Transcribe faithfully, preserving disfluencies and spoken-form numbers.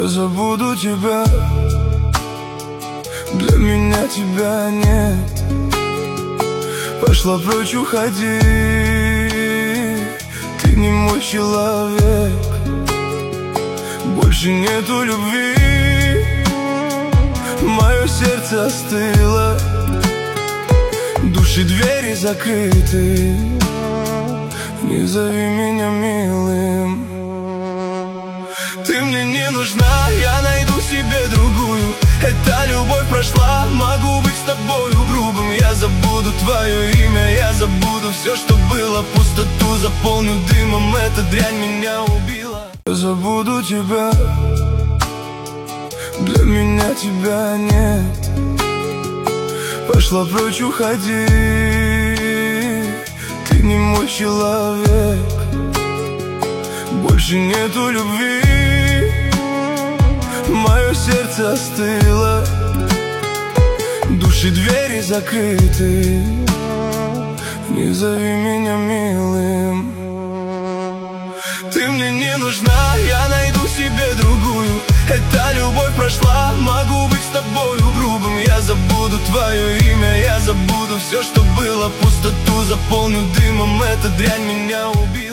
Забуду тебя, для меня тебя нет. Пошла прочь, уходи, ты не мой человек. Больше нету любви, мое сердце остыло, души двери закрыты. Не зови меня милым, ты мне не нужна, я найду себе другую. Эта любовь прошла, могу быть с тобою грубым. Я забуду твое имя, я забуду все, что было. Пустоту заполню дымом, эта дрянь меня убила. Забуду тебя, для меня тебя нет. Пошла прочь, уходи, ты не мой человек. Больше нету любви, мое сердце остыло, души двери закрыты. Не зови меня милым, ты мне не нужна, я найду себе другую. Эта любовь прошла, могу быть с тобою грубым. Я забуду твое имя, я забуду все, что было. Пустоту заполню дымом, эта дрянь меня убила.